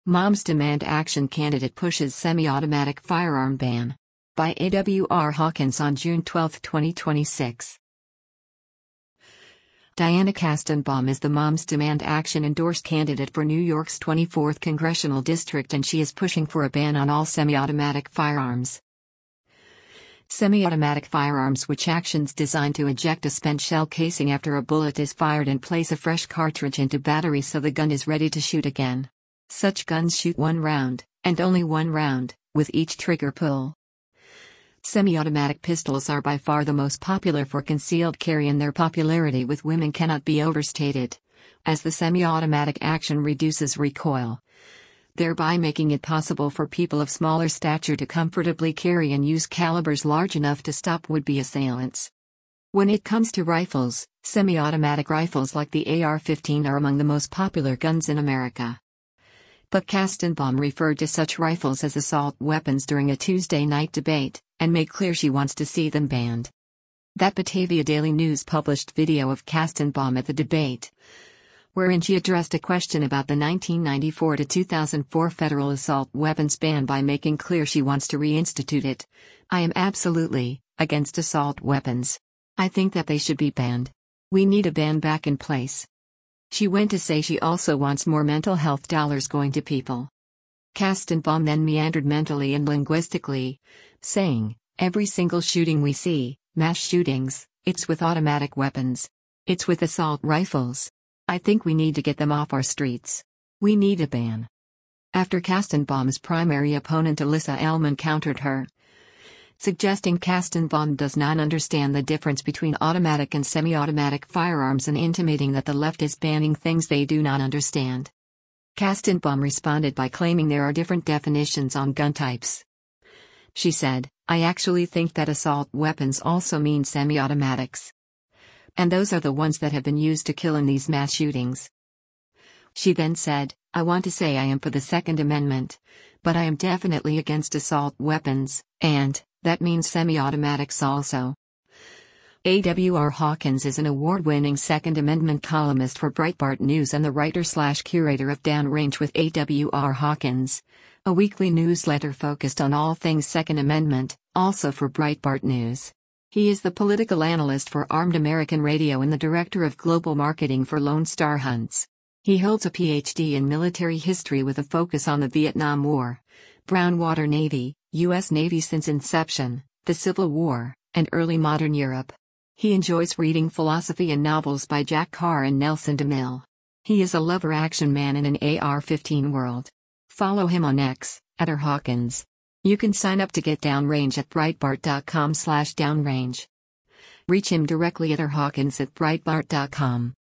Moms demand action, candidate pushes semi-automatic firearm ban. By A.W.R. Hawkins on June 12, 2026. Diana Kastenbaum is the Moms Demand Action endorsed candidate for New York's 24th congressional district, and she is pushing for a ban on all semi-automatic firearms. Semi-automatic firearms, which actions designed to eject a spent shell casing after a bullet is fired and place a fresh cartridge into battery so the gun is ready to shoot again. Such guns shoot one round, and only one round, with each trigger pull. Semi-automatic pistols are by far the most popular for concealed carry, and their popularity with women cannot be overstated, as the semi-automatic action reduces recoil, thereby making it possible for people of smaller stature to comfortably carry and use calibers large enough to stop would-be assailants. When it comes to rifles, semi-automatic rifles like the AR-15 are among the most popular guns in America. But Kastenbaum referred to such rifles as assault weapons during a Tuesday night debate, and made clear she wants to see them banned. That Batavia Daily News published video of Kastenbaum at the debate, wherein she addressed a question about the 1994 to 2004 federal assault weapons ban by making clear she wants to reinstitute it. "I am absolutely against assault weapons. I think that they should be banned. We need a ban back in place." She went to say she also wants more mental health dollars going to people. Kastenbaum then meandered mentally and linguistically, saying, "Every single shooting we see, mass shootings, it's with automatic weapons. It's with assault rifles. I think we need to get them off our streets. We need a ban." After Kastenbaum's primary opponent Alyssa Ellman countered her, suggesting Kastenbaum does not understand the difference between automatic and semi-automatic firearms and intimating that the left is banning things they do not understand. Kastenbaum responded by claiming there are different definitions on gun types. She said, "I actually think that assault weapons also mean semi-automatics. And those are the ones that have been used to kill in these mass shootings." She then said, "I want to say I am for the Second Amendment, but I am definitely against assault weapons, and that means semi-automatics also." A.W.R. Hawkins is an award-winning Second Amendment columnist for Breitbart News and the writer/curator of Downrange with A.W.R. Hawkins, a weekly newsletter focused on all things Second Amendment, also for Breitbart News. He is the political analyst for Armed American Radio and the director of global marketing for Lone Star Hunts. He holds a Ph.D. in military history with a focus on the Vietnam War, Brown Water Navy, U.S. Navy since inception, the Civil War, and early modern Europe. He enjoys reading philosophy and novels by Jack Carr and Nelson DeMille. He is a lover action man in an AR-15 world. Follow him on X, @RHawkins. You can sign up to get Downrange at Breitbart.com/downrange. Reach him directly at rhawkins@breitbart.com.